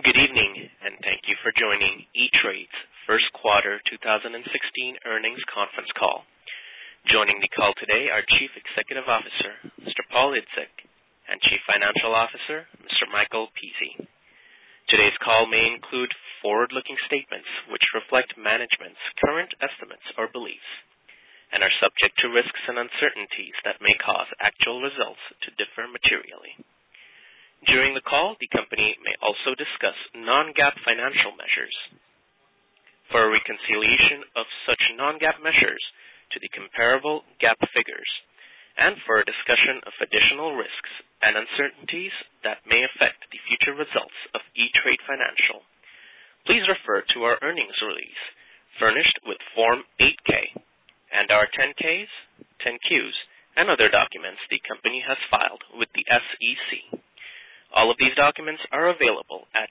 Good evening, and thank you for joining E-Trade's first quarter 2016 earnings conference call. Joining the call today are Chief Executive Officer, Mr. Paul Idzik, and Chief Financial Officer, Mr. Michael Pizi. Today's call may include forward-looking statements which reflect management's current estimates or beliefs and are subject to risks and uncertainties that may cause actual results to differ materially. During the call, the company may also discuss non-GAAP financial measures. For a reconciliation of such non-GAAP measures to the comparable GAAP figures, and for a discussion of additional risks and uncertainties that may affect the future results of E-Trade Financial, please refer to our earnings release furnished with Form 8-K and our 10-Ks, 10-Qs, and other documents the company has filed with the SEC. All of these documents are available at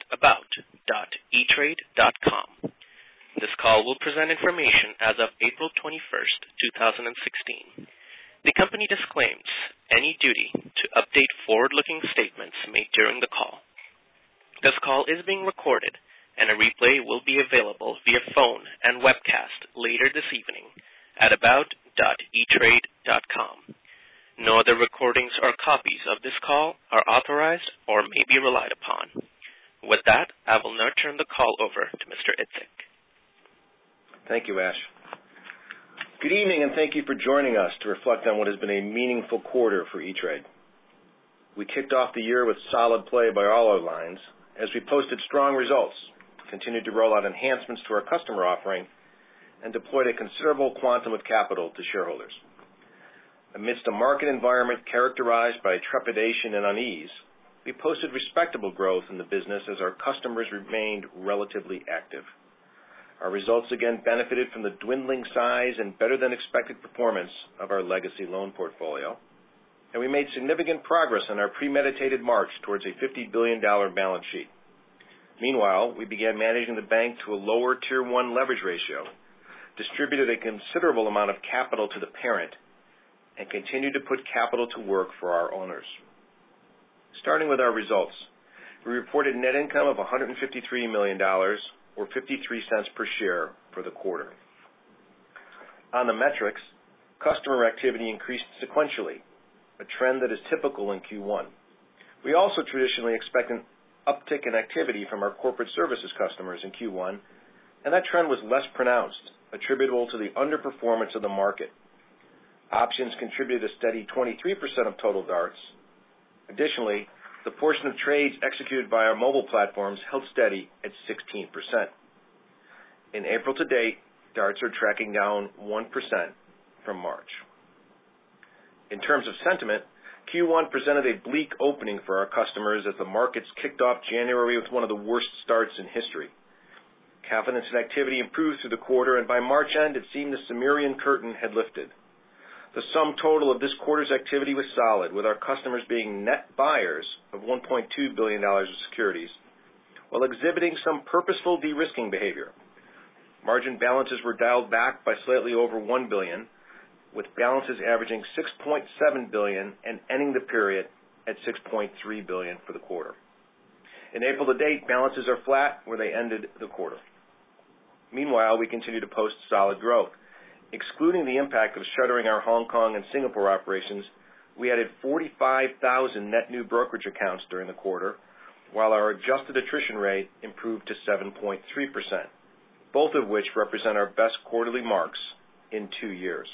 about.etrade.com. This call will present information as of April 21st, 2016. The company disclaims any duty to update forward-looking statements made during the call. This call is being recorded, and a replay will be available via phone and webcast later this evening at about.etrade.com. No other recordings or copies of this call are authorized or may be relied upon. With that, I will now turn the call over to Mr. Idzik. Thank you, Ash. Good evening, and thank you for joining us to reflect on what has been a meaningful quarter for E-Trade. We kicked off the year with solid play by all our lines as we posted strong results, continued to roll out enhancements to our customer offering, and deployed a considerable quantum of capital to shareholders. Amidst a market environment characterized by trepidation and unease, we posted respectable growth in the business as our customers remained relatively active. Our results again benefited from the dwindling size and better-than-expected performance of our legacy loan portfolio, and we made significant progress on our premeditated march towards a $50 billion balance sheet. Meanwhile, we began managing the bank to a lower Tier 1 leverage ratio, distributed a considerable amount of capital to the parent, and continue to put capital to work for our owners. Starting with our results, we reported net income of $153 million, or 53 cents per share for the quarter. On the metrics, customer activity increased sequentially, a trend that is typical in Q1. We also traditionally expect an uptick in activity from our corporate services customers in Q1, and that trend was less pronounced, attributable to the underperformance of the market. Options contributed a steady 23% of total DARTs. Additionally, the portion of trades executed by our mobile platforms held steady at 16%. In April to date, DARTs are tracking down 1% from March. In terms of sentiment, Q1 presented a bleak opening for our customers as the markets kicked off January with one of the worst starts in history. Confidence and activity improved through the quarter, and by March end, it seemed the Cimmerian curtain had lifted. The sum total of this quarter's activity was solid, with our customers being net buyers of $1.2 billion of securities, while exhibiting some purposeful de-risking behavior. Margin balances were dialed back by slightly over $1 billion, with balances averaging $6.7 billion and ending the period at $6.3 billion for the quarter. In April to date, balances are flat where they ended the quarter. Meanwhile, we continue to post solid growth. Excluding the impact of shuttering our Hong Kong and Singapore operations, we added 45,000 net new brokerage accounts during the quarter, while our adjusted attrition rate improved to 7.3%, both of which represent our best quarterly marks in 2 years.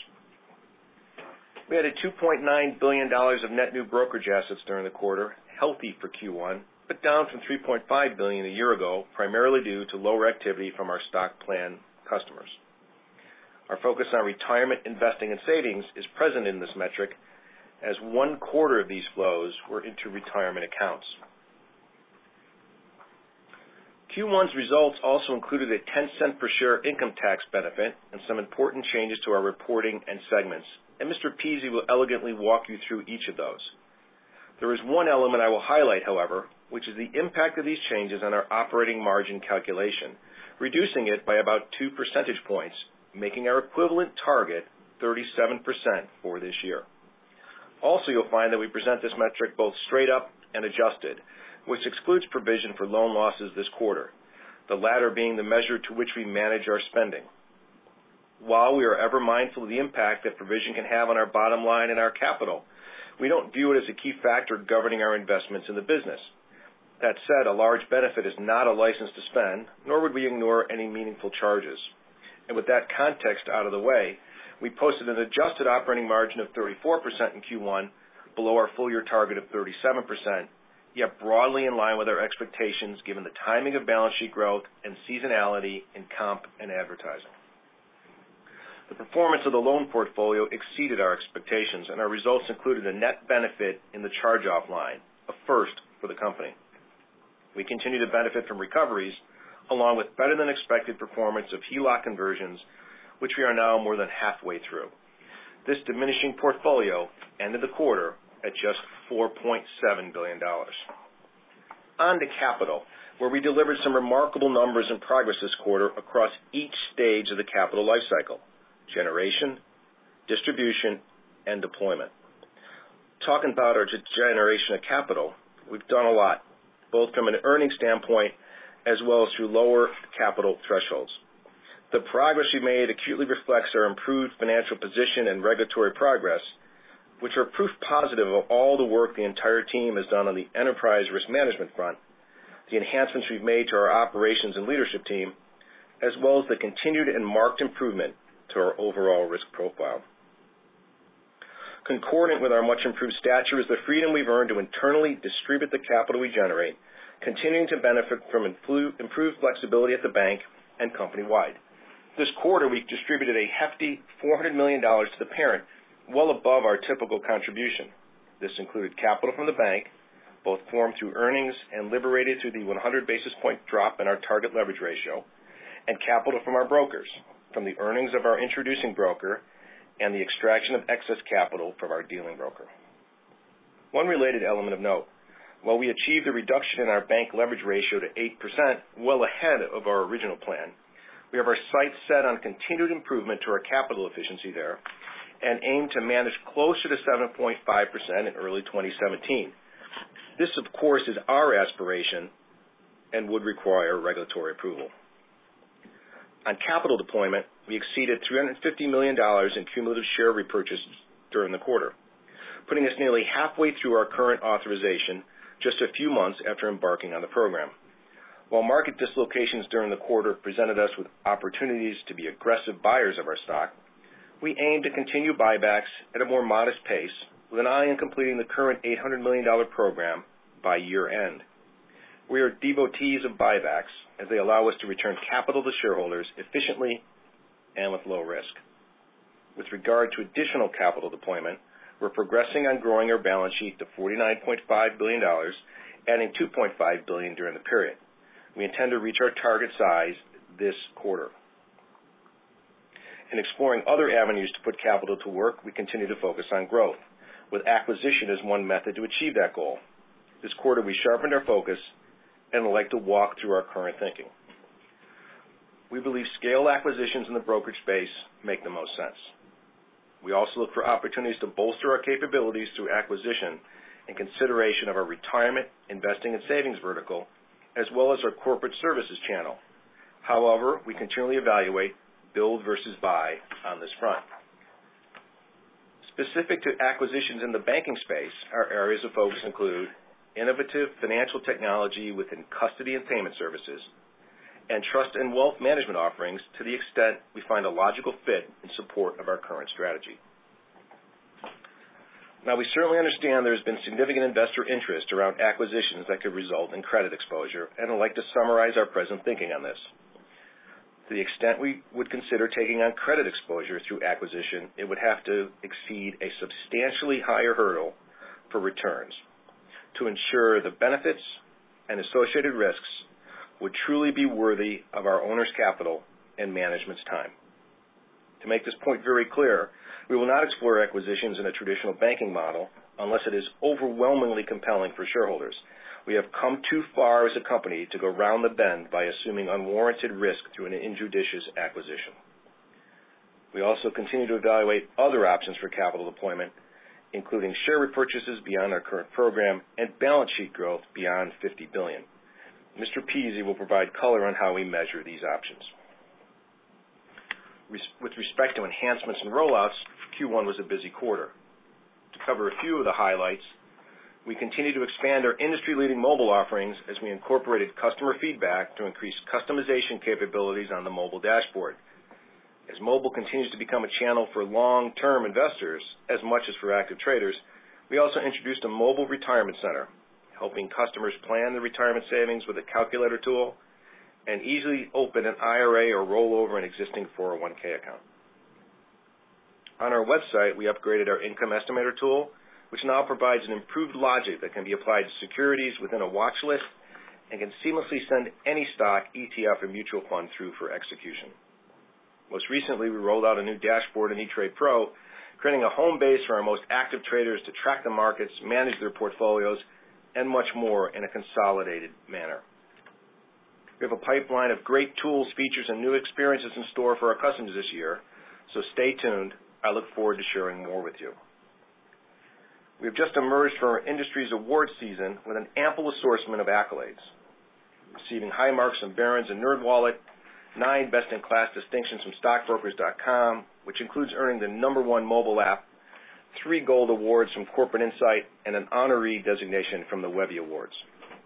We added $2.9 billion of net new brokerage assets during the quarter, healthy for Q1, but down from $3.5 billion a year ago, primarily due to lower activity from our stock plan customers. Our focus on retirement, investing, and savings is present in this metric, as 1/4 of these flows were into retirement accounts. Q1's results also included a 10-cent per share income tax benefit and some important changes to our reporting and segments, and Mr. Pizi will elegantly walk you through each of those. There is one element I will highlight, however, which is the impact of these changes on our operating margin calculation, reducing it by about 2 percentage points, making our equivalent target 37% for this year. Also, you'll find that we present this metric both straight up and adjusted, which excludes provision for loan losses this quarter, the latter being the measure to which we manage our spending. While we are ever mindful of the impact that provision can have on our bottom line and our capital, we don't view it as a key factor governing our investments in the business. That said, a large benefit is not a license to spend, nor would we ignore any meaningful charges. And with that context out of the way, we posted an adjusted operating margin of 34% in Q1, below our full-year target of 37%, yet broadly in line with our expectations given the timing of balance sheet growth and seasonality in comp and advertising. The performance of the loan portfolio exceeded our expectations, and our results included a net benefit in the charge-off line, a first for the company. We continue to benefit from recoveries, along with better-than-expected performance of HELOC conversions, which we are now more than halfway through. This diminishing portfolio ended the quarter at just $4.7 billion. On to capital, where we delivered some remarkable numbers and progress this quarter across each stage of the capital life cycle: generation, distribution, and deployment. Talking about our generation of capital, we've done a lot, both from an earnings standpoint as well as through lower capital thresholds. The progress we made acutely reflects our improved financial position and regulatory progress, which are proof positive of all the work the entire team has done on the enterprise risk management front, the enhancements we've made to our operations and leadership team, as well as the continued and marked improvement to our overall risk profile. Concordant with our much improved stature is the freedom we've earned to internally distribute the capital we generate, continuing to benefit from improved flexibility at the bank and company-wide. This quarter, we distributed a hefty $400 million to the parent, well above our typical contribution. This included capital from the bank, both formed through earnings and liberated through the 100 basis point drop in our target leverage ratio, and capital from our brokers, from the earnings of our introducing broker and the extraction of excess capital from our dealing broker. One related element of note: while we achieved a reduction in our bank leverage ratio to 8%, well ahead of our original plan, we have our sights set on continued improvement to our capital efficiency there and aim to manage closer to 7.5% in early 2017. This, of course, is our aspiration and would require regulatory approval. On capital deployment, we exceeded $350 million in cumulative share repurchases during the quarter, putting us nearly halfway through our current authorization just a few months after embarking on the program. While market dislocations during the quarter presented us with opportunities to be aggressive buyers of our stock, we aim to continue buybacks at a more modest pace with an eye on completing the current $800 million program by year end. We are devotees of buybacks as they allow us to return capital to shareholders efficiently and with low risk. With regard to additional capital deployment, we're progressing on growing our balance sheet to $49.5 billion, adding $2.5 billion during the period. We intend to reach our target size this quarter. In exploring other avenues to put capital to work, we continue to focus on growth, with acquisition as one method to achieve that goal. This quarter, we sharpened our focus and would like to walk through our current thinking. We believe scale acquisitions in the brokerage space make the most sense. We also look for opportunities to bolster our capabilities through acquisition in consideration of our retirement, investing, and savings vertical, as well as our corporate services channel. However, we continually evaluate build versus buy on this front. Specific to acquisitions in the banking space, our areas of focus include innovative financial technology within custody and payment services, and trust and wealth management offerings to the extent we find a logical fit in support of our current strategy. Now, we certainly understand there has been significant investor interest around acquisitions that could result in credit exposure, and I'd like to summarize our present thinking on this. To the extent we would consider taking on credit exposure through acquisition, it would have to exceed a substantially higher hurdle for returns to ensure the benefits and associated risks would truly be worthy of our owner's capital and management's time. To make this point very clear, we will not explore acquisitions in a traditional banking model unless it is overwhelmingly compelling for shareholders. We have come too far as a company to go round the bend by assuming unwarranted risk through an injudicious acquisition. We also continue to evaluate other options for capital deployment, including share repurchases beyond our current program and balance sheet growth beyond $50 billion. Mr. Pizzi will provide color on how we measure these options. With respect to enhancements and rollouts, Q1 was a busy quarter. To cover a few of the highlights, we continue to expand our industry-leading mobile offerings as we incorporated customer feedback to increase customization capabilities on the mobile dashboard. As mobile continues to become a channel for long-term investors as much as for active traders, we also introduced a mobile retirement center, helping customers plan their retirement savings with a calculator tool and easily open an IRA or roll over an existing 401k account. On our website, we upgraded our income estimator tool, which now provides an improved logic that can be applied to securities within a watch list and can seamlessly send any stock, ETF, or mutual fund through for execution. Most recently, we rolled out a new dashboard in eTrade Pro, creating a home base for our most active traders to track the markets, manage their portfolios, and much more in a consolidated manner. We have a pipeline of great tools, features, and new experiences in store for our customers this year, so stay tuned. I look forward to sharing more with you. We have just emerged from our industry's award season with an ample assortment of accolades, receiving high marks from Barron's and NerdWallet, 9 best-in-class distinctions from StockBrokers.com, which includes earning the #1 mobile app, 3 gold awards from Corporate Insight, and an honoree designation from the Webby Awards.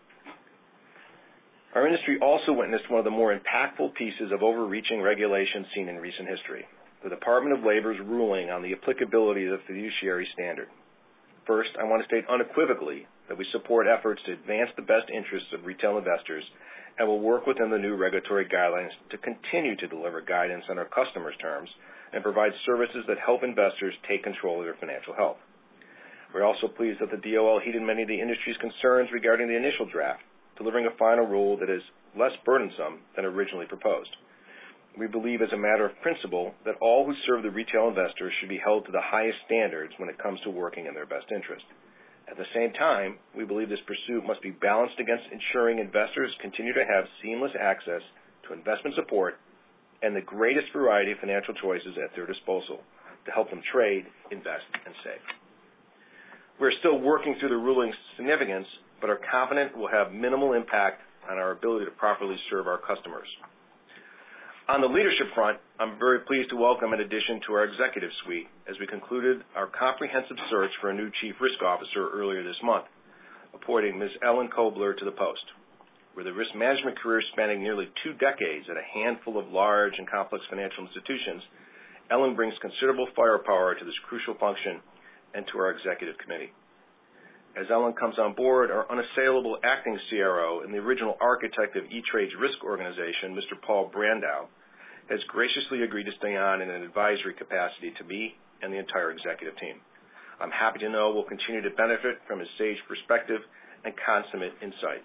Our industry also witnessed one of the more impactful pieces of overreaching regulation seen in recent history, the Department of Labor's ruling on the applicability of the fiduciary standard. First, I want to state unequivocally that we support efforts to advance the best interests of retail investors and will work within the new regulatory guidelines to continue to deliver guidance on our customers' terms and provide services that help investors take control of their financial health. We're also pleased that the DOL heeded many of the industry's concerns regarding the initial draft, delivering a final rule that is less burdensome than originally proposed. We believe as a matter of principle that all who serve the retail investors should be held to the highest standards when it comes to working in their best interest. At the same time, we believe this pursuit must be balanced against ensuring investors continue to have seamless access to investment support and the greatest variety of financial choices at their disposal to help them trade, invest, and save. We're still working through the ruling's significance, but are confident it will have minimal impact on our ability to properly serve our customers. On the leadership front, I'm very pleased to welcome an addition to our executive suite as we concluded our comprehensive search for a new Chief Risk Officer earlier this month, appointing Ms. Ellen Kobler to the post. With a risk management career spanning nearly 2 decades at a handful of large and complex financial institutions, Ellen brings considerable firepower to this crucial function and to our executive committee. As Ellen comes on board, our unassailable acting CRO and the original architect of E-Trade's risk organization, Mr. Paul Brandow, has graciously agreed to stay on in an advisory capacity to me and the entire executive team. I'm happy to know we'll continue to benefit from his sage perspective and consummate insight.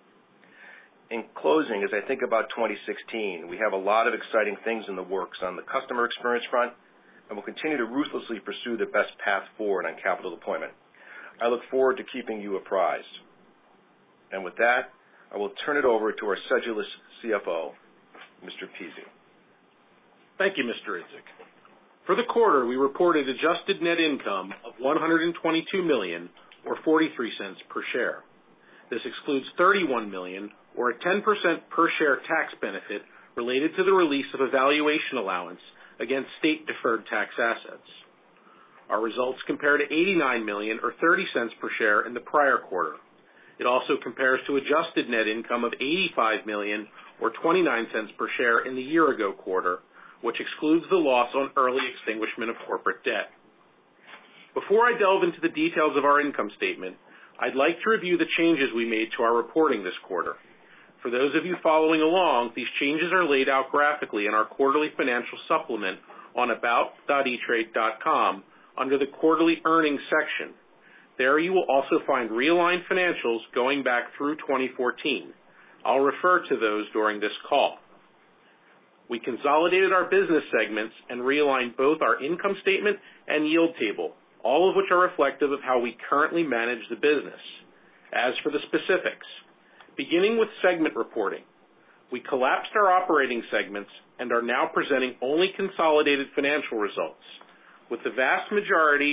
In closing, as I think about 2016, we have a lot of exciting things in the works on the customer experience front, and we'll continue to ruthlessly pursue the best path forward on capital deployment. I look forward to keeping you apprised. And with that, I will turn it over to our sedulous CFO, Mr. Pizzi. Thank you, Mr. Idzik. For the quarter, we reported adjusted net income of $122 million, or 43 cents per share. This excludes $31 million, or a 10% per share tax benefit related to the release of a valuation allowance against state-deferred tax assets. Our results compare to $89 million, or 30 cents per share in the prior quarter. It also compares to adjusted net income of $85 million, or 29 cents per share in the year-ago quarter, which excludes the loss on early extinguishment of corporate debt. Before I delve into the details of our income statement, I'd like to review the changes we made to our reporting this quarter. For those of you following along, these changes are laid out graphically in our quarterly financial supplement on about.etrade.com under the quarterly earnings section. There you will also find realigned financials going back through 2014. I'll refer to those during this call. We consolidated our business segments and realigned both our income statement and yield table, all of which are reflective of how we currently manage the business. As for the specifics, beginning with segment reporting, we collapsed our operating segments and are now presenting only consolidated financial results, with the vast majority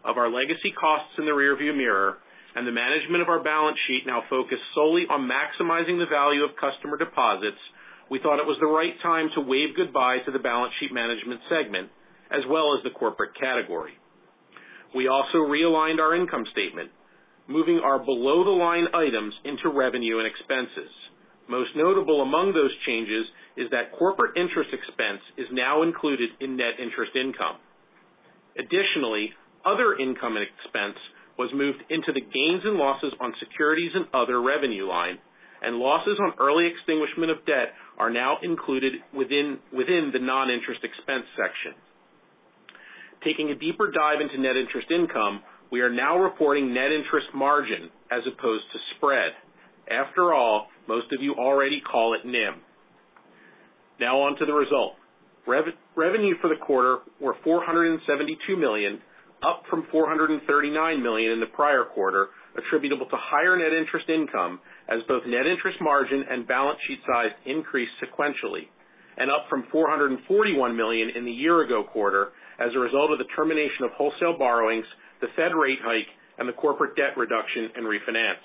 of our legacy costs in the rearview mirror and the management of our balance sheet now focused solely on maximizing the value of customer deposits, we thought it was the right time to wave goodbye to the balance sheet management segment, as well as the corporate category. We also realigned our income statement, moving our below-the-line items into revenue and expenses. Most notable among those changes is that corporate interest expense is now included in net interest income. Additionally, other income and expense was moved into the gains and losses on securities and other revenue line, and losses on early extinguishment of debt are now included within the non-interest expense section. Taking a deeper dive into net interest income, we are now reporting net interest margin as opposed to spread. After all, most of you already call it NIM. Now on to the result. Revenue for the quarter were $472 million, up from $439 million in the prior quarter, attributable to higher net interest income as both net interest margin and balance sheet size increased sequentially, and up from $441 million in the year-ago quarter as a result of the termination of wholesale borrowings, the Fed rate hike, and the corporate debt reduction and refinance.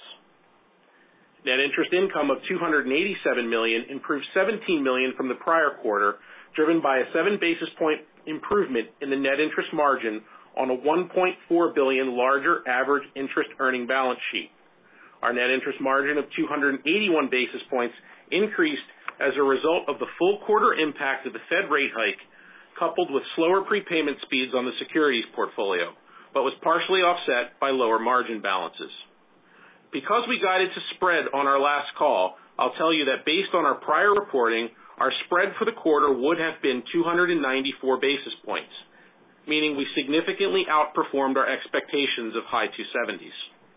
Net interest income of $287 million improved $17 million from the prior quarter, driven by a 7 basis point improvement in the net interest margin on a $1.4 billion larger average interest earning balance sheet. Our net interest margin of 281 basis points increased as a result of the full quarter impact of the Fed rate hike, coupled with slower prepayment speeds on the securities portfolio, but was partially offset by lower margin balances. Because we guided to spread on our last call, I'll tell you that based on our prior reporting, our spread for the quarter would have been 294 basis points, meaning we significantly outperformed our expectations of high 270s.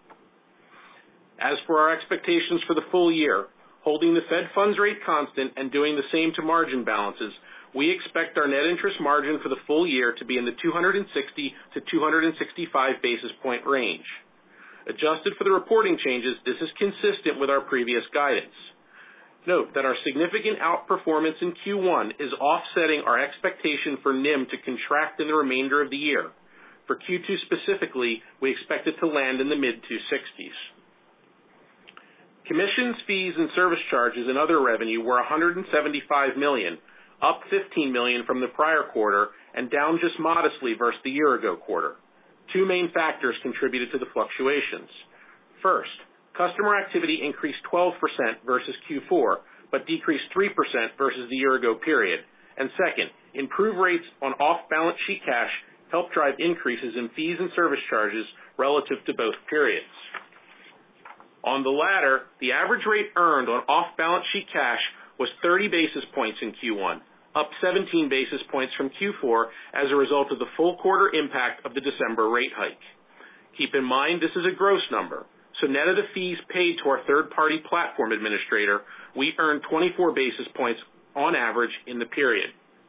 As for our expectations for the full year, holding the Fed funds rate constant and doing the same to margin balances, we expect our net interest margin for the full year to be in the 260 to 265 basis point range. Adjusted for the reporting changes, this is consistent with our previous guidance. Note that our significant outperformance in Q1 is offsetting our expectation for NIM to contract in the remainder of the year. For Q2 specifically, we expect it to land in the mid-260s. Commissions, fees, and service charges and other revenue were $175 million, up $15 million from the prior quarter and down just modestly versus the year-ago quarter. Two main factors contributed to the fluctuations. First, customer activity increased 12% versus Q4, but decreased 3% versus the year-ago period. And second, improved rates on off-balance sheet cash helped drive increases in fees and service charges relative to both periods. On the latter, the average rate earned on off-balance sheet cash was 30 basis points in Q1, up 17 basis points from Q4 as a result of the full quarter impact of the December rate hike. Keep in mind this is a gross number, so net of the fees paid to our third-party platform administrator, we earned 24 basis points on average in the period.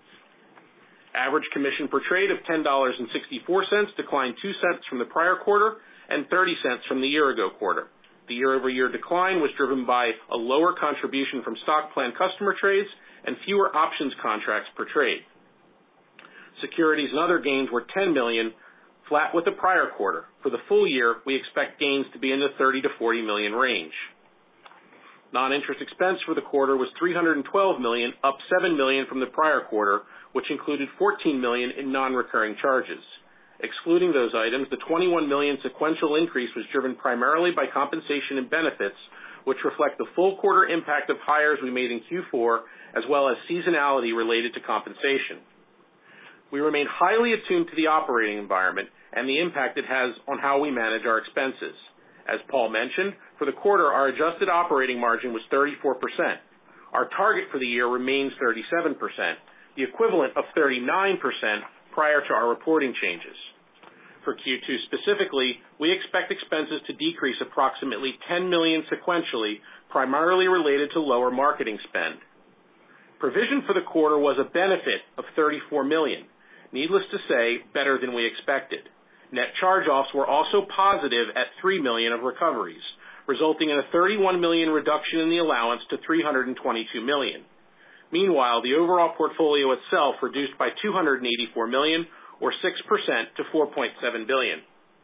Average commission per trade of $10.64 declined 2 cents from the prior quarter and 30 cents from the year-ago quarter. The year-over-year decline was driven by a lower contribution from stock plan customer trades and fewer options contracts per trade. Securities and other gains were $10 million, flat with the prior quarter. For the full year, we expect gains to be in the $30 to $40 million range. Non-interest expense for the quarter was $312 million, up $7 million from the prior quarter, which included $14 million in non-recurring charges. Excluding those items, the $21 million sequential increase was driven primarily by compensation and benefits, which reflect the full quarter impact of hires we made in Q4, as well as seasonality related to compensation. We remain highly attuned to the operating environment and the impact it has on how we manage our expenses. As Paul mentioned, for the quarter, our adjusted operating margin was 34%. Our target for the year remains 37%, the equivalent of 39% prior to our reporting changes. For Q2 specifically, we expect expenses to decrease approximately $10 million sequentially, primarily related to lower marketing spend. Provision for the quarter was a benefit of $34 million. Needless to say, better than we expected. Net charge-offs were also positive at $3 million of recoveries, resulting in a $31 million reduction in the allowance to $322 million. Meanwhile, the overall portfolio itself reduced by $284 million, or 6% to $4.7 billion.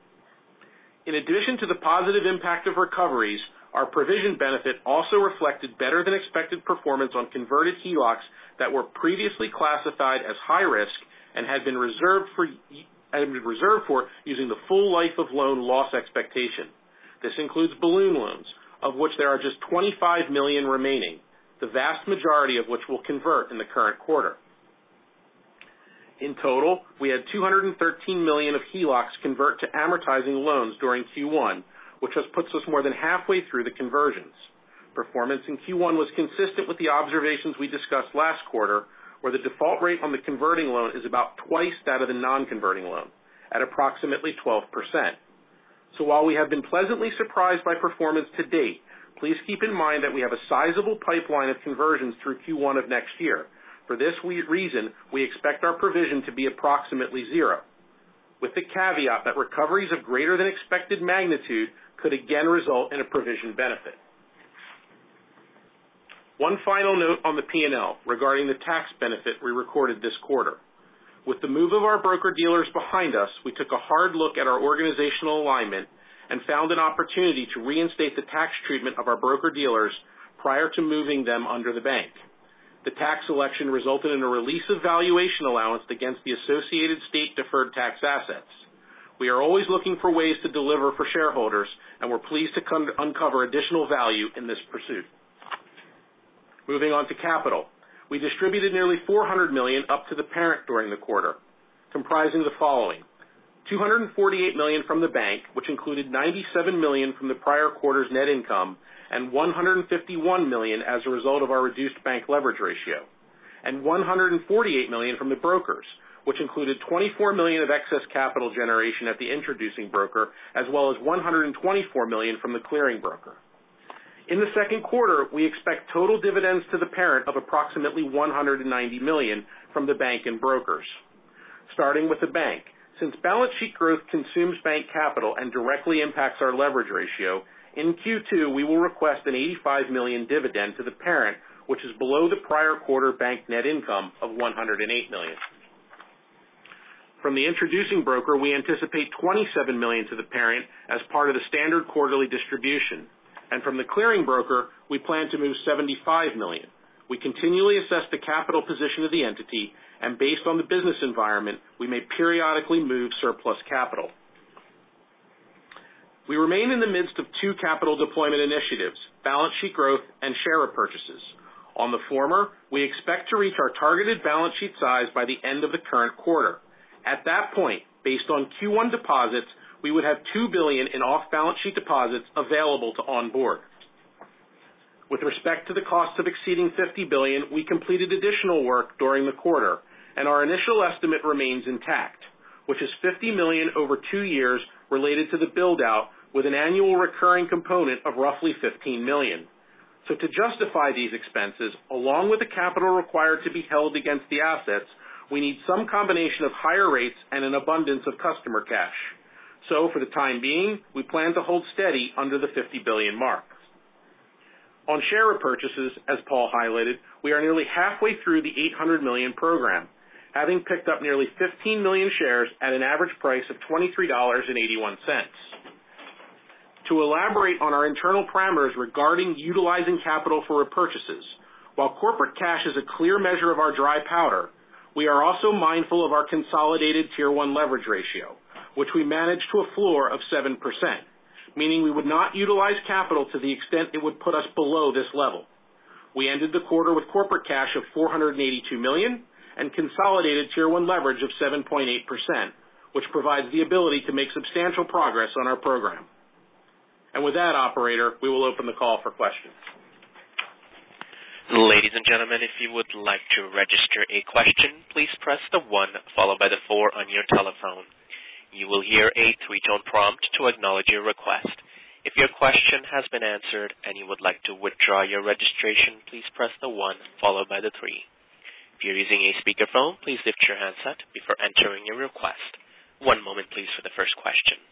In addition to the positive impact of recoveries, our provision benefit also reflected better than expected performance on converted HELOCs that were previously classified as high risk and had been reserved for using the full life of loan loss expectation. This includes balloon loans, of which there are just $25 million remaining, the vast majority of which will convert in the current quarter. In total, we had $213 million of HELOCs convert to amortizing loans during Q1, which puts us more than halfway through the conversions. Performance in Q1 was consistent with the observations we discussed last quarter, where the default rate on the converting loan is about twice that of the non-converting loan, at approximately 12%. So while we have been pleasantly surprised by performance to date, please keep in mind that we have a sizable pipeline of conversions through Q1 of next year. For this reason, we expect our provision to be approximately zero, with the caveat that recoveries of greater than expected magnitude could again result in a provision benefit. One final note on the P&L regarding the tax benefit we recorded this quarter. With the move of our broker-dealers behind us, we took a hard look at our organizational alignment and found an opportunity to reinstate the tax treatment of our broker-dealers prior to moving them under the bank. The tax election resulted in a release of valuation allowance against the associated state deferred tax assets. We are always looking for ways to deliver for shareholders, and we're pleased to uncover additional value in this pursuit. Moving on to capital. We distributed nearly $400 million up to the parent during the quarter, comprising the following: $248 million from the bank, which included $97 million from the prior quarter's net income, and $151 million as a result of our reduced bank leverage ratio, and $148 million from the brokers, which included $24 million of excess capital generation at the introducing broker, as well as $124 million from the clearing broker. In the second quarter, we expect total dividends to the parent of approximately $190 million from the bank and brokers. Starting with the bank, since balance sheet growth consumes bank capital and directly impacts our leverage ratio, in Q2 we will request an $85 million dividend to the parent, which is below the prior quarter bank net income of $108 million. From the introducing broker, we anticipate $27 million to the parent as part of the standard quarterly distribution. And from the clearing broker, we plan to move $75 million. We continually assess the capital position of the entity, and based on the business environment, we may periodically move surplus capital. We remain in the midst of two capital deployment initiatives, balance sheet growth and share repurchases. On the former, we expect to reach our targeted balance sheet size by the end of the current quarter. At that point, based on Q1 deposits, we would have $2 billion in off-balance sheet deposits available to onboard. With respect to the costs of exceeding $50 billion, we completed additional work during the quarter, and our initial estimate remains intact, which is $50 million over 2 years related to the build-out with an annual recurring component of roughly $15 million. So to justify these expenses, along with the capital required to be held against the assets, we need some combination of higher rates and an abundance of customer cash. So for the time being, we plan to hold steady under the $50 billion mark. On share repurchases, as Paul highlighted, we are nearly halfway through the $800 million program, having picked up nearly 15 million shares at an average price of $23.81. To elaborate on our internal parameters regarding utilizing capital for repurchases, while corporate cash is a clear measure of our dry powder, we are also mindful of our consolidated Tier 1 leverage ratio, which we manage to a floor of 7%, meaning we would not utilize capital to the extent it would put us below this level. We ended the quarter with corporate cash of $482 million and consolidated Tier 1 leverage of 7.8%, which provides the ability to make substantial progress on our program. And with that, operator, we will open the call for questions. Ladies and gentlemen, if you would like to register a question, please press the 1 followed by the 4 on your telephone. You will hear a 3-tone prompt to acknowledge your request. If your question has been answered and you would like to withdraw your registration, please press the 1 followed by the 3. If you're using a speakerphone, please lift your handset before entering your request. 1 moment, please, for the first question.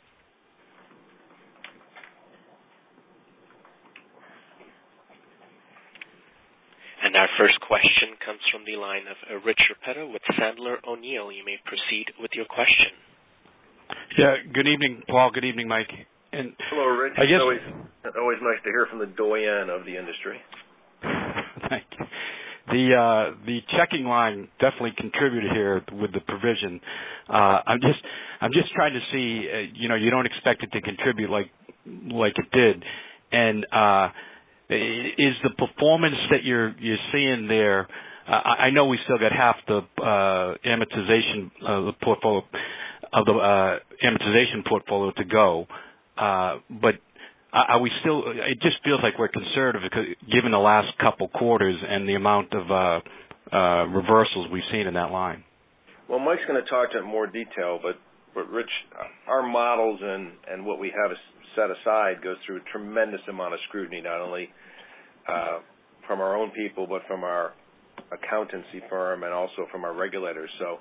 And our first question comes from the line of Rich Repetto with Sandler O'Neill. You may proceed with your question. Yeah, good evening, Paul. Good evening, Mike. And hello, Rich. I guess It's always nice to hear from the doyen of the industry. Thank you. The checking line definitely contributed here with the provision. I'm just trying to see. You don't expect it to contribute like it did, and is the performance that you're seeing there? I know we still got half the amortization the portfolio of the amortization portfolio to go, but are we still? It just feels like we're conservative because, given the last couple quarters and the amount of reversals we've seen in that line. Well, Mike's going to talk to it in more detail, but Rich, our models and what we have set aside goes through a tremendous amount of scrutiny, not only from our own people, but from our accountancy firm and also from our regulators. So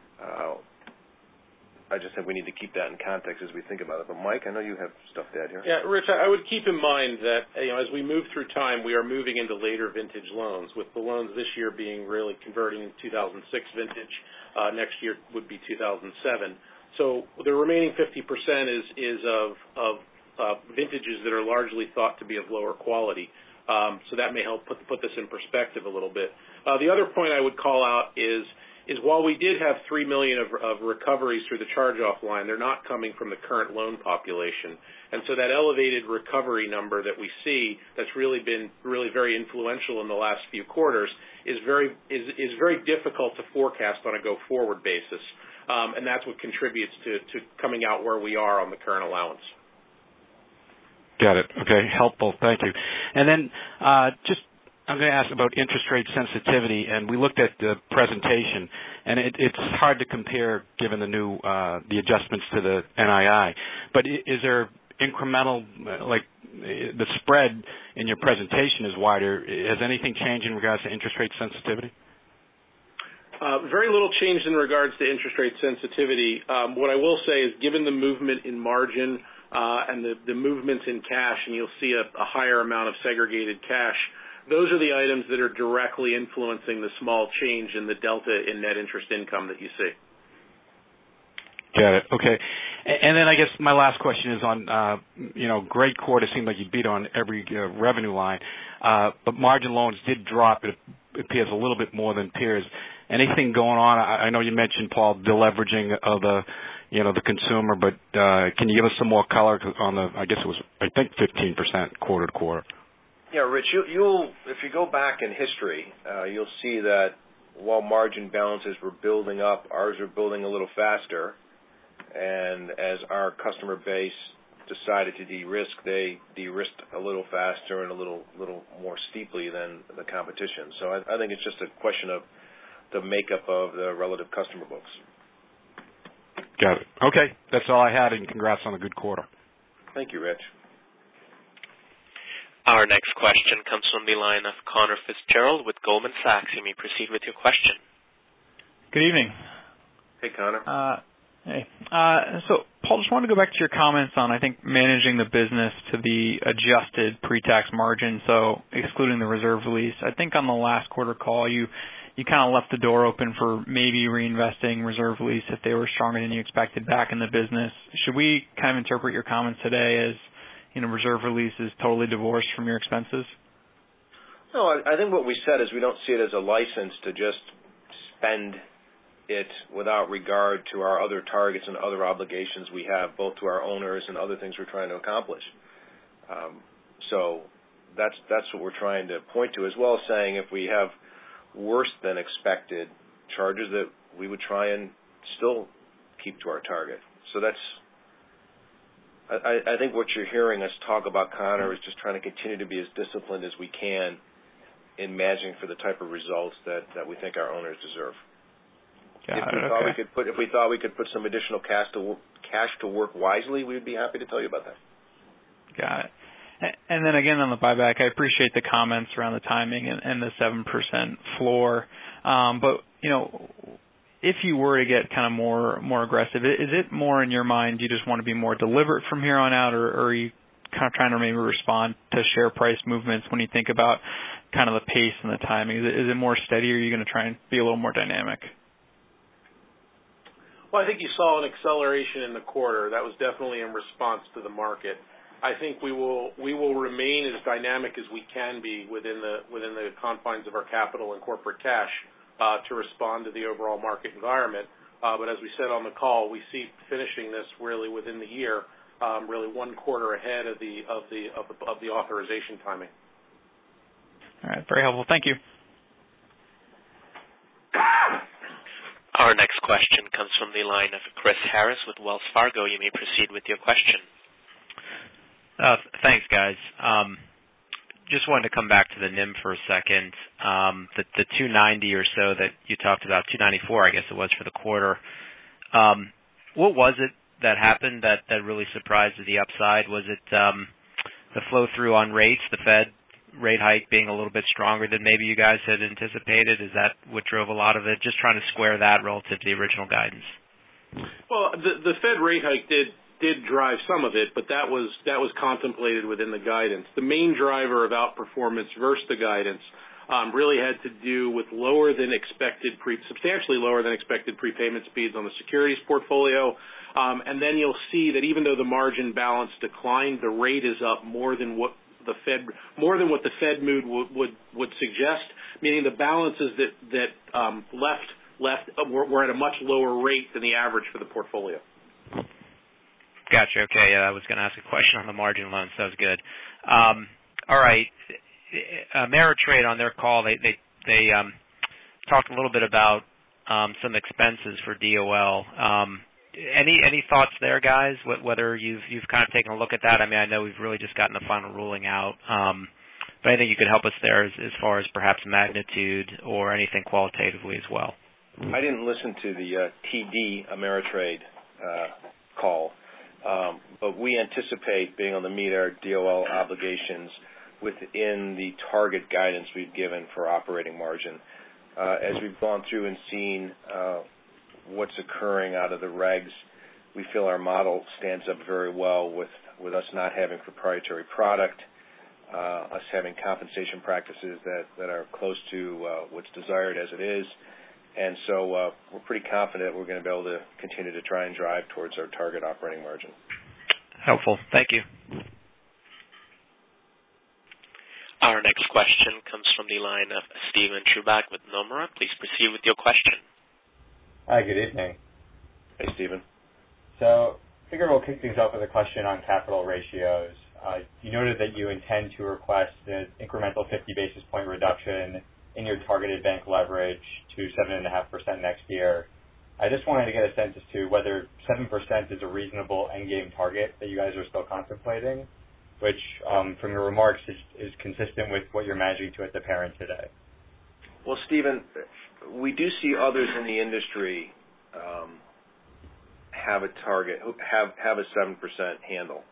I just think we need to keep that in context as we think about it. But Mike, I know you have stuff to add here. Yeah, Rich, I would keep in mind that as we move through time, we are moving into later vintage loans, with the loans this year being really converting 2006 vintage. Next year would be 2007. So the remaining 50% is of vintages that are largely thought to be of lower quality. So that may help put this in perspective a little bit. The other point I would call out is while we did have $3 million of recoveries through the charge-off line, they're not coming from the current loan population. And so that elevated recovery number that we see that's really been very influential in the last few quarters is very difficult to forecast on a go-forward basis. And that's what contributes to coming out where we are on the current allowance. Got it. Okay, helpful. Thank you. And then I'm going to ask about interest rate sensitivity, and we looked at the presentation, and it's hard to compare given the new the adjustments to the NII. But is there incremental, like the spread in your presentation is wider? Has anything changed in regards to interest rate sensitivity? Very little change in regards to interest rate sensitivity. What I will say is, given the movement in margin and the movements in cash, and you'll see a higher amount of segregated cash, those are the items that are directly influencing the small change in the delta in net interest income that you see. Got it. Okay. And then I guess my last question is on, great quarter. It seemed like you beat on every revenue line, but margin loans did drop. It appears a little bit more than peers. Anything going on? I know you mentioned, Paul, deleveraging of the consumer, but can you give us some more color on I guess it was, 15% quarter to quarter. Yeah, Rich, if you go back in history, you'll see that while margin balances were building up, ours are building a little faster. And as our customer base decided to de-risk, they de-risked a little faster and a little more steeply than the competition. So I think it's just a question of the makeup of the relative customer books. Got it. Okay, that's all I had, and congrats on a good quarter. Thank you, Rich. Our next question comes from the line of Connor Fitzgerald with Goldman Sachs. You may proceed with your question. Good evening. Hey, Connor. Hey. So, Paul, just wanted to go back to your comments on, I think, managing the business to the adjusted pre-tax margin, so excluding the reserve release. I think on the last quarter call, you kind of left the door open for maybe reinvesting reserve release if they were stronger than you expected back in the business. Should we kind of interpret your comments today as, reserve release is totally divorced from your expenses? No, I think what we said is we don't see it as a license to just spend it without regard to our other targets and other obligations we have, both to our owners and other things we're trying to accomplish. So that's what we're trying to point to, as well as saying if we have worse than expected charges, that we would try and still keep to our target. So I think what you're hearing us talk about, Connor, is just trying to continue to be as disciplined as we can in managing for the type of results that we think our owners deserve. If we thought we could put some additional cash to work wisely, we would be happy to tell you about that. Got it. And then again on the buyback, I appreciate the comments around the timing and the 7% floor. But if you were to get kind of more aggressive, is it more in your mind you just want to be more deliberate from here on out, or are you kind of trying to maybe respond to share price movements when you think about kind of the pace and the timing? Is it more steady, or are you going to try and be a little more dynamic? Well, I think you saw an acceleration in the quarter. That was definitely in response to the market. I think we will remain as dynamic as we can be within the confines of our capital and corporate cash to respond to the overall market environment. But as we said on the call, we see finishing this really within the year, really 1 quarter ahead of the authorization timing. All right, very helpful. Thank you. Our next question comes from the line of Chris Harris with Wells Fargo. You may proceed with your question. Thanks, guys. Just wanted to come back to the NIM for a second. The 290 or so that you talked about, 294, I guess it was for the quarter. What was it that happened that really surprised to the upside? Was it the flow through on rates, the Fed rate hike being a little bit stronger than maybe you guys had anticipated? Is that what drove a lot of it? Just trying to square that relative to the original guidance. Well, the Fed rate hike did drive some of it, but that was contemplated within the guidance. The main driver of outperformance versus the guidance really had to do with substantially lower than expected prepayment speeds on the securities portfolio. And then you'll see that even though the margin balance declined, the rate is up more than what the Fed mood would suggest, meaning the balances that left were at a much lower rate than the average for the portfolio. Gotcha. Okay. I was going to ask a question on the margin loans. That was good. All right. Ameritrade on their call, they talked a little bit about some expenses for DOL. Any thoughts there, guys? Whether you've kind of taken a look at that? I mean, I know we've really just gotten the final ruling out, but I think you could help us there as far as perhaps magnitude or anything qualitatively as well. I didn't listen to the TD Ameritrade call, but we anticipate being able to meet our DOL obligations within the target guidance we've given for operating margin. As we've gone through and seen what's occurring out of the regs, we feel our model stands up very well with us not having proprietary product, us having compensation practices that are close to what's desired as it is. And so we're pretty confident we're going to be able to continue to try and drive towards our target operating margin. Helpful. Thank you. Our next question comes from the line of Steven Chubak with Nomura. Please proceed with your question. Hi, good evening. Hey, Steven. So I figure we'll kick things off with a question on capital ratios. You noted that you intend to request an incremental 50 basis point reduction in your targeted bank leverage to 7.5% next year. I just wanted to get a sense as to whether 7% is a reasonable endgame target that you guys are still contemplating, which from your remarks is consistent with what you're managing to at the parent today. Well, Stephen, we do see others in the industry have a target, have a 7% handle.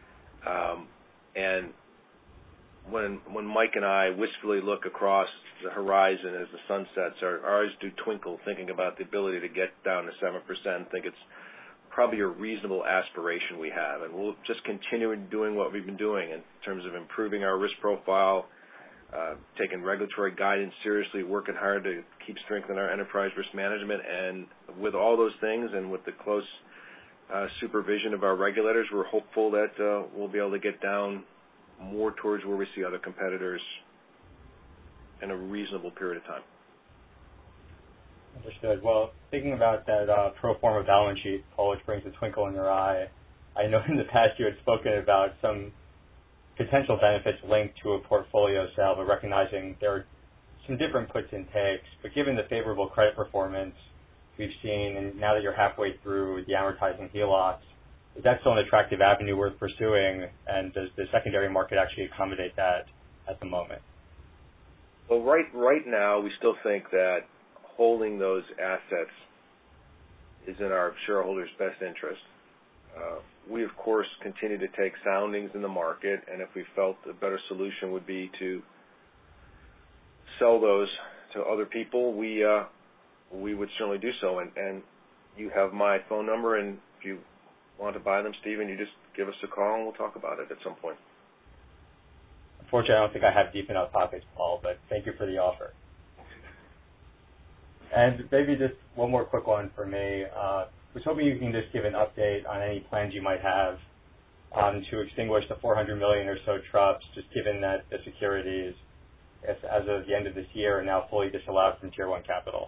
And when Mike and I wistfully look across the horizon as the sun sets, our eyes do twinkle thinking about the ability to get down to 7%. I think it's probably a reasonable aspiration we have. And we'll just continue doing what we've been doing in terms of improving our risk profile, taking regulatory guidance seriously, working hard to keep strengthening our enterprise risk management. And with all those things and with the close supervision of our regulators, we're hopeful that we'll be able to get down more towards where we see other competitors in a reasonable period of time. Understood. Well, thinking about that pro forma balance sheet, Paul, which brings a twinkle in your eye, I know in the past you had spoken about some potential benefits linked to a portfolio sale, but recognizing there are some different puts and takes. But given the favorable credit performance we've seen, and now that you're halfway through the amortizing HELOCs, is that still an attractive avenue worth pursuing, and does the secondary market actually accommodate that at the moment? Well, right now, we still think that holding those assets is in our shareholders' best interest. We, of course, continue to take soundings in the market, and if we felt a better solution would be to sell those to other people, we would certainly do so. And you have my phone number, and if you want to buy them, Stephen, you just give us a call, and we'll talk about it at some point. Unfortunately, I don't think I have deep enough pockets, Paul, but thank you for the offer. And maybe just one more quick one for me. was hoping you can just give an update on any plans you might have to extinguish the $400 million or so TRUPS, just given that the securities, as of the end of this year, are now fully disallowed from Tier 1 capital.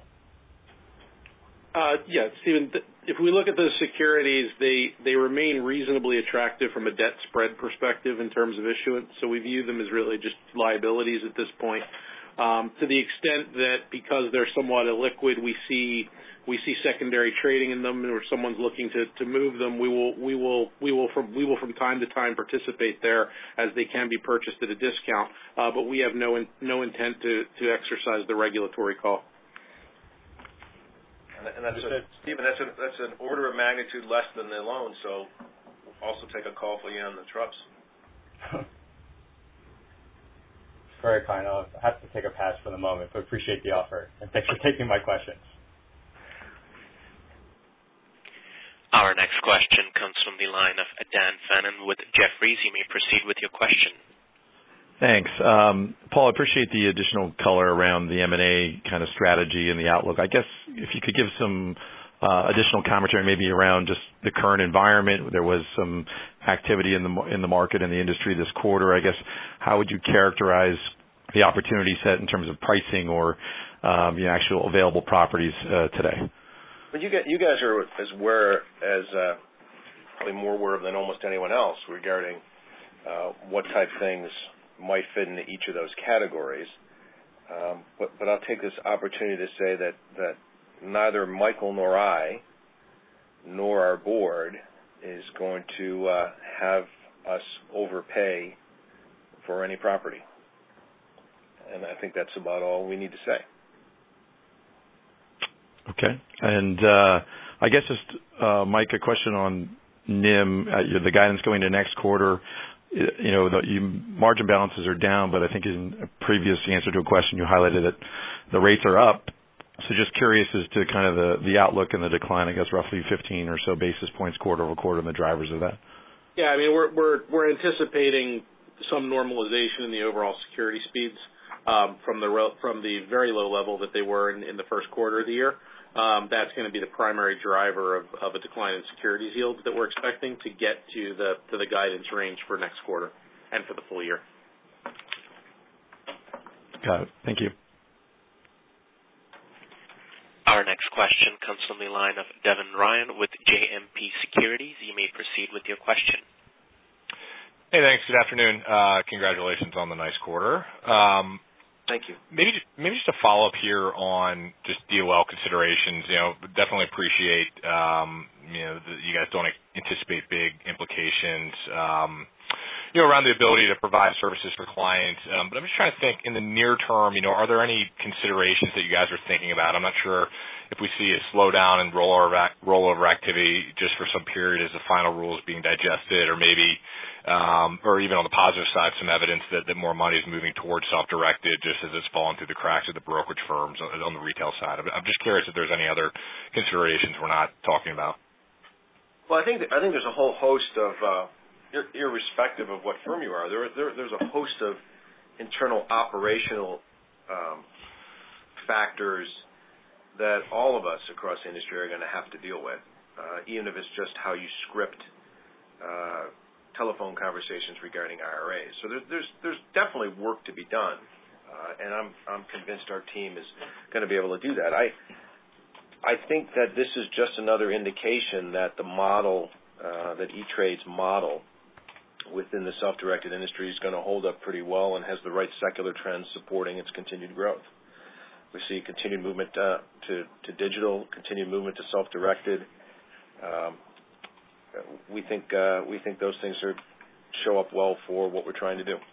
Yeah, Stephen, if we look at those securities, they remain reasonably attractive from a debt spread perspective in terms of issuance, so we view them as really just liabilities at this point. To the extent that because they're somewhat illiquid, we see secondary trading in them, or someone's looking to move them, we will from time to time participate there as they can be purchased at a discount. But we have no intent to exercise the regulatory call. And that's Stephen, that's an order of magnitude less than the loan. So also take a call for you on the TRUPS. Very kind. I'll have to take a pass for the moment, but appreciate the offer. And thanks for taking my questions. Our next question comes from the line of Dan Fannon with Jefferies. You may proceed with your question. Thanks. Paul, I appreciate the additional color around the M&A kind of strategy and the outlook. I guess if you could give some additional commentary maybe around just the current environment. There was some activity in the market and the industry this quarter. I guess how would you characterize the opportunity set in terms of pricing or the actual available properties today? But you guys are as aware as probably more aware than almost anyone else regarding what type of things might fit into each of those categories. But I'll take this opportunity to say that neither Michael nor I nor our board is going to have us overpay for any property. And I think that's about all we need to say. Okay. And I guess just, Mike, a question on NIM, the guidance going to next quarter. You know, margin balances are down, but I think in a previous answer to a question you highlighted that the rates are up. So just curious as to kind of the outlook and the decline, I guess roughly 15 or so basis points quarter over quarter, and the drivers of that. Yeah, I mean, we're anticipating some normalization in the overall security speeds from the very low level that they were in the first quarter of the year. That's going to be the primary driver of a decline in securities yields that we're expecting to get to the guidance range for next quarter and for the full year. Got it. Thank you. Our next question comes from the line of Devin Ryan with JMP Securities. You may proceed with your question. Hey, thanks. Good afternoon. Congratulations on the nice quarter. Thank you. Maybe just a follow up here on just DOL considerations. You know, definitely appreciate that you guys don't anticipate big implications. Around the ability to provide services for clients. But I'm just trying to think in the near term, are there any considerations that you guys are thinking about? I'm not sure if we see a slowdown in rollover activity just for some period as the final rule is being digested, or maybe, or even on the positive side, some evidence that more money is moving towards self-directed just as it's fallen through the cracks of the brokerage firms on the retail side. I'm just curious if there's any other considerations we're not talking about. Well, I think there's a whole host of irrespective of what firm you are, there's a host of internal operational factors that all of us across the industry are going to have to deal with, even if it's just how you script telephone conversations regarding IRAs. So there's definitely work to be done, and I'm convinced our team is going to be able to do that. I think that this is just another indication that the model, that E-Trade's model within the self-directed industry is going to hold up pretty well and has the right secular trends supporting its continued growth. We see continued movement to digital, continued movement to self-directed. We think those things show up well for what we're trying to do.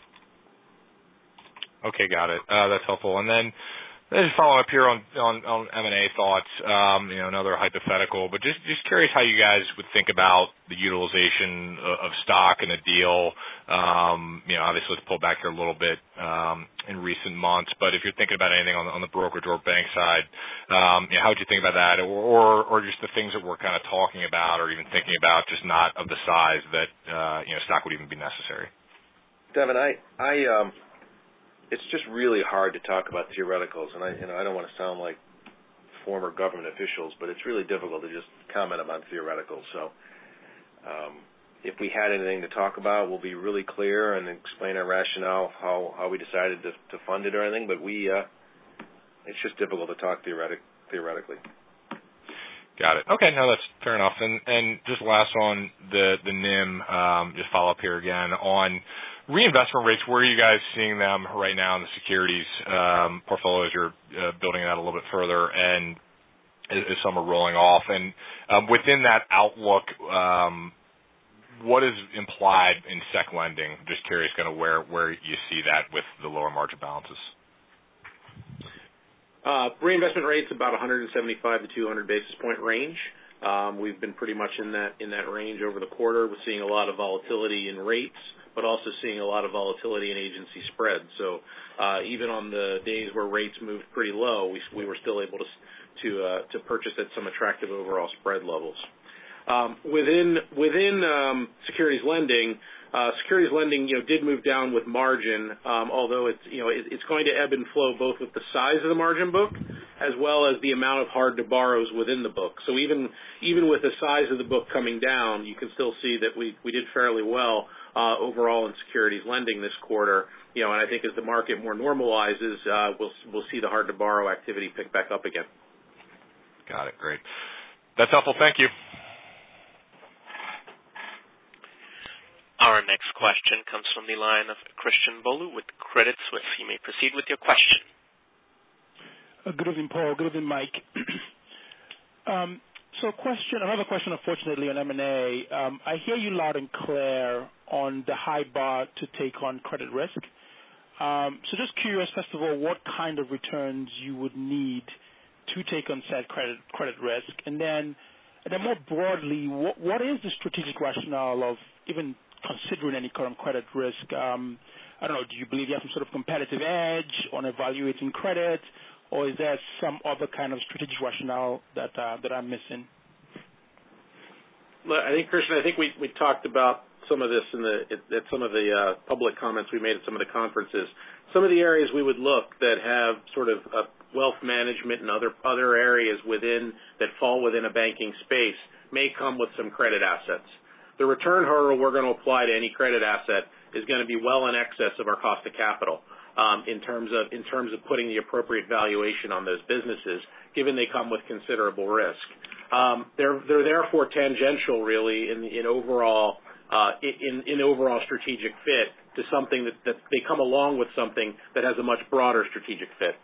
Okay, got it. That's helpful. And then just follow up here on M&A thoughts, another hypothetical, but just curious how you guys would think about the utilization of stock in a deal. Obviously it's pulled back here a little bit in recent months, but if you're thinking about anything on the brokerage or bank side, how would you think about that, or just the things that we're kind of talking about or even thinking about, just not of the size that stock would even be necessary? Devin, it's just really hard to talk about theoreticals, and I don't want to sound like former government officials, but it's really difficult to just comment on theoretical. So if we had anything to talk about, we'll be really clear and explain our rationale, how we decided to fund it or anything, but it's just difficult to talk theoretically. Got it. Okay, no, that's fair enough. And just last on the NIM, just follow up here again on reinvestment rates. Where are you guys seeing them right now in the securities portfolios? You're building it out a little bit further, and as some are rolling off. And within that outlook, what is implied in sec lending? Just curious, kind of where you see that with the lower margin balances. Reinvestment rates about 175 to 200 basis point range. We've been pretty much in that range over the quarter. We're seeing a lot of volatility in rates, but also seeing a lot of volatility in agency spreads. So even on the days where rates moved pretty low, we were still able to purchase at some attractive overall spread levels. Within securities lending, did move down with margin, although it's going to ebb and flow both with the size of the margin book as well as the amount of hard to borrows within the book. So even with the size of the book coming down, you can still see that we did fairly well overall in securities lending this quarter. And I think as the market more normalizes, we'll see the hard to borrow activity pick back up again. Got it. Great. That's helpful. Thank you. Our next question comes from the line of Christian Bolu with Credit Suisse. You may proceed with your question. Good evening, Paul. Good evening, Mike. Another question, unfortunately, on M&A. I hear you loud and clear on the high bar to take on credit risk. So just curious, first of all, what kind of returns you would need to take on said credit risk, and then more broadly, what is the strategic rationale of even considering any current credit risk? I don't know, do you believe you have some sort of competitive edge on evaluating credit, or is there some other kind of strategic rationale that I'm missing? Look, Christian, I think we talked about some of this at some of the public comments we made at some of the conferences. Some of the areas we would look that have sort of wealth management and other areas that fall within a banking space may come with some credit assets. The return hurdle we're going to apply to any credit asset is going to be well in excess of our cost of capital in terms of putting the appropriate valuation on those businesses, given they come with considerable risk. They're therefore tangential, really, in overall strategic fit to something that they come along with something that has a much broader strategic fit.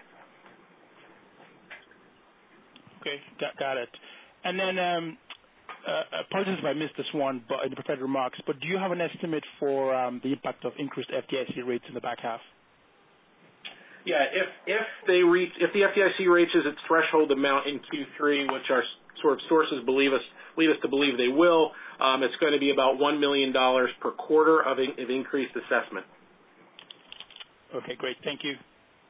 Okay, got it. And then. Apologies if I missed this one, but in the prepared remarks. But do you have an estimate for the impact of increased FDIC rates in the back half? Yeah, if the FDIC reaches its threshold amount in Q3, which our sort of sources lead us to believe they will, it's going to be about $1 million per quarter of increased assessment. Okay, great. Thank you.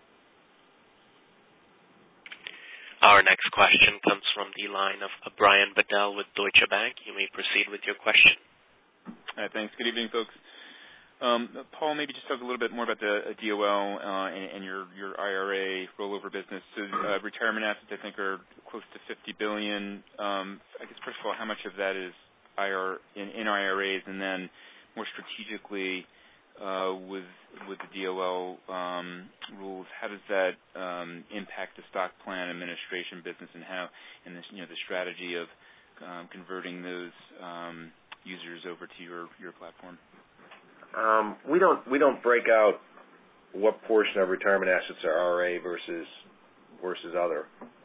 Our next question comes from the line of Brian Bedell with Deutsche Bank. You may proceed with your question. Hi, thanks. Good evening, folks. Paul, maybe just talk a little bit more about the DOL and your IRA rollover business. So retirement assets, I think, are close to $50 billion. I guess, first of all, how much of that is in IRAs? And then more strategically, with the DOL rules, how does that impact the stock plan administration business, and the strategy of converting those users over to your platform? We don't break out what portion of retirement assets are IRA versus other.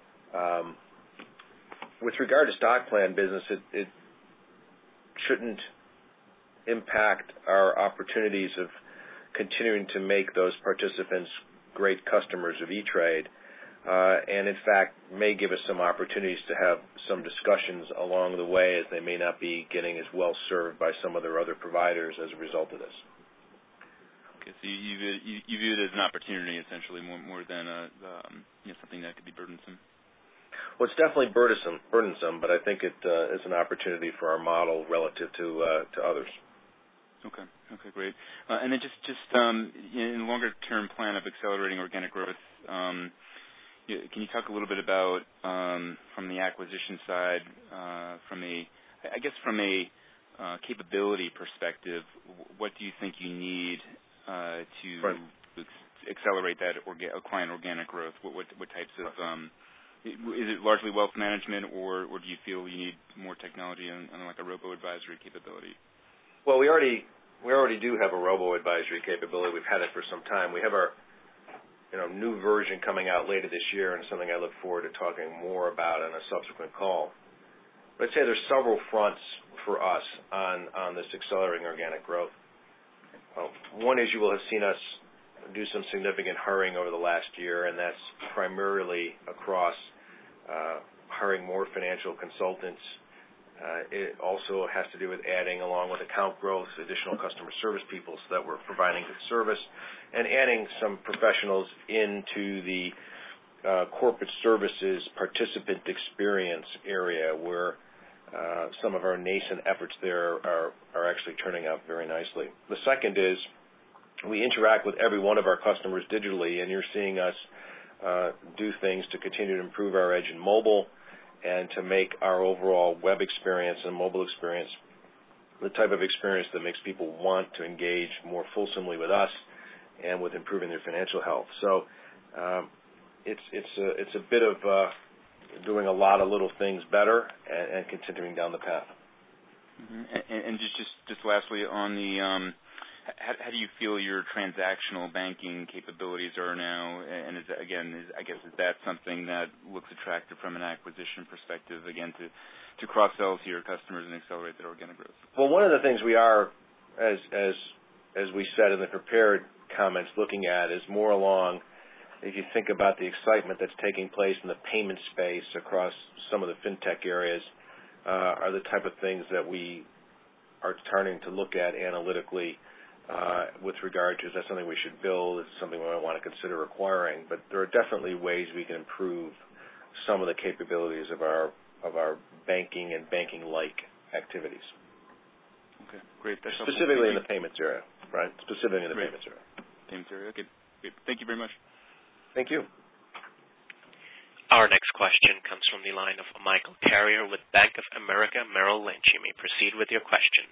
With regard to stock plan business, it shouldn't impact our opportunities of continuing to make those participants great customers of E-Trade, and in fact may give us some opportunities to have some discussions along the way, as they may not be getting as well served by some of their other providers as a result of this. Okay, so you view it as an opportunity, essentially, more than something that could be burdensome. Well, it's definitely burdensome, but I think it is an opportunity for our model relative to others. Okay, great. And then just in the longer-term plan of accelerating organic growth, can you talk a little bit about from the acquisition side, from a capability perspective, what do you think you need to accelerate that client organic growth? What types of is it largely wealth management, or do you feel you need more technology on like a robo-advisory capability? Well, we already do have a robo-advisory capability. We've had it for some time. We have our new version coming out later this year, and something I look forward to talking more about on a subsequent call. But I'd say there's several fronts for us on this accelerating organic growth. One is you will have seen us do some significant hiring over the last year, and that's primarily across hiring more financial consultants. It also has to do with adding, along with account growth, additional customer service people so that we're providing good service, and adding some professionals into the corporate services participant experience area where some of our nascent efforts there are actually turning out very nicely. The second is we interact with every one of our customers digitally, and you're seeing us do things to continue to improve our edge in mobile and to make our overall web experience and mobile experience the type of experience that makes people want to engage more fulsomely with us and with improving their financial health. So it's a bit of doing a lot of little things better and continuing down the path. Mm-hmm. And just lastly on the how do you feel your transactional banking capabilities are now? And is that something that looks attractive from an acquisition perspective, again, to cross-sell to your customers and accelerate their organic growth? Well, one of the things we are, as we said in the prepared comments, looking at is more along, if you think about the excitement that's taking place in the payment space across some of the fintech areas, are the type of things that we are starting to look at analytically with regard to, is that something we should build? Is it something we might want to consider acquiring? But there are definitely ways we can improve some of the capabilities of our banking and banking-like activities. Okay, great. That's specifically in the payments area, right? Specifically in the payments area. Payments area. Okay, great. Thank you very much. Thank you. Our next question comes from the line of Michael Carrier with Bank of America Merrill Lynch. You may proceed with your question.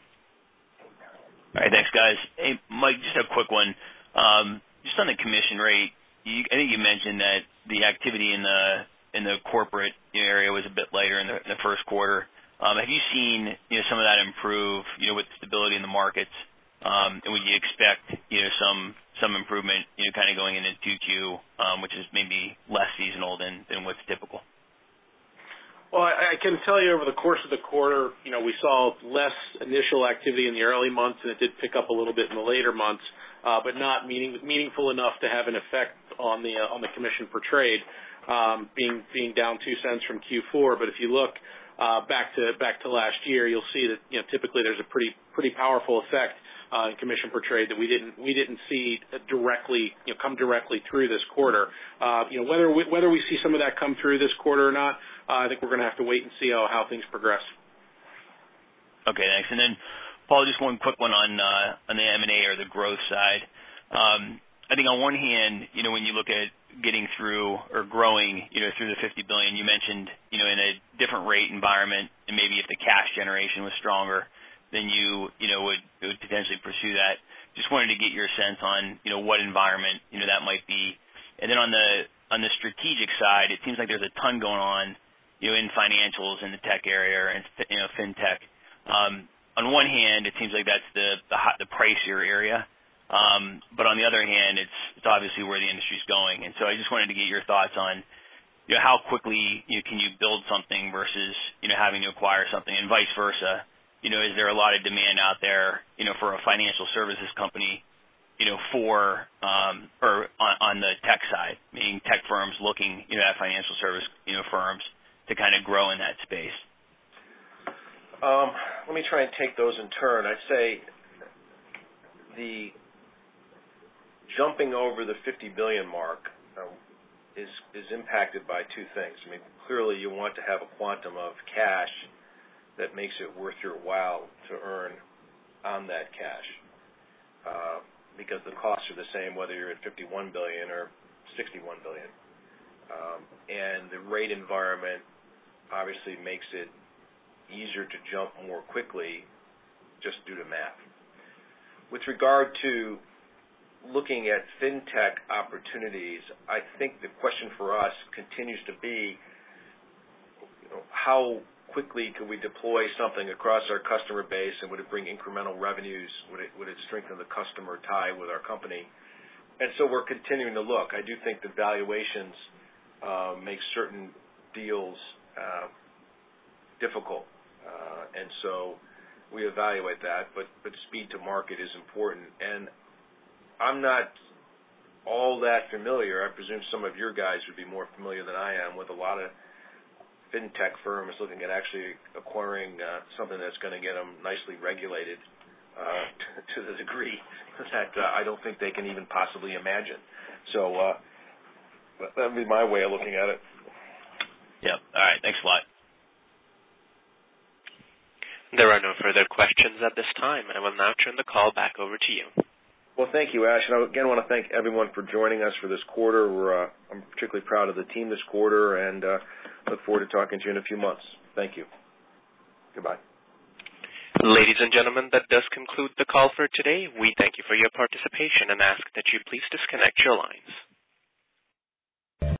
All right, thanks, guys. Hey, Mike, just a quick one. Just on the commission rate, I think you mentioned that the activity in the corporate area was a bit lighter in the first quarter. Have you seen some of that improve with stability in the markets? And would you expect some improvement kind of going into 2Q, which is maybe less seasonal than what's typical? Well, I can tell you over the course of the quarter, we saw less initial activity in the early months, and it did pick up a little bit in the later months, but not meaningful enough to have an effect on the commission per trade, being down 2 cents from Q4. But if you look back to last year, you'll see that typically there's a pretty powerful effect in commission per trade that we didn't see directly come directly through this quarter. Whether we see some of that come through this quarter or not, I think we're going to have to wait and see how things progress. Okay, thanks. And then, Paul, just one quick one on the M&A or the growth side. I think on one hand, when you look at getting through or growing, through the $50 billion, you mentioned, in a different rate environment, and maybe if the cash generation was stronger, then you would potentially pursue that. Just wanted to get your sense on, what environment, that might be. And then on the strategic side, it seems like there's a ton going on, in financials in the tech area and fintech. On one hand, it seems like that's the pricier area, but on the other hand, it's obviously where the industry's going. And so I just wanted to get your thoughts on how quickly can you build something versus having to acquire something, and vice versa. Is there a lot of demand out there for a financial services company for or on the tech side, meaning tech firms looking at financial service firms to kind of grow in that space? Let me try and take those in turn. I'd say the jumping over the $50 billion mark is impacted by two things. I mean, clearly you want to have a quantum of cash that makes it worth your while to earn on that cash, because the costs are the same whether you're at $51 billion or $61 billion. and the rate environment obviously makes it easier to jump more quickly just due to math. With regard to looking at fintech opportunities, I think the question for us continues to be, how quickly could we deploy something across our customer base, and would it bring incremental revenues? Would it strengthen the customer tie with our company? And so we're continuing to look. I do think the valuations make certain deals difficult, and so we evaluate that. But speed to market is important, and I'm not all that familiar. I presume some of your guys would be more familiar than I am with a lot of fintech firms looking at actually acquiring something that's going to get them nicely regulated to the degree that I don't think they can even possibly imagine. So that would be my way of looking at it. Yeah. All right. Thanks a lot. There are no further questions at this time. I will now turn the call back over to you. Well, thank you, Ash. And I again want to thank everyone for joining us for this quarter. I'm particularly proud of the team this quarter, and look forward to talking to you in a few months. Thank you. Goodbye. Ladies and gentlemen, that does conclude the call for today. We thank you for your participation and ask that you please disconnect your lines.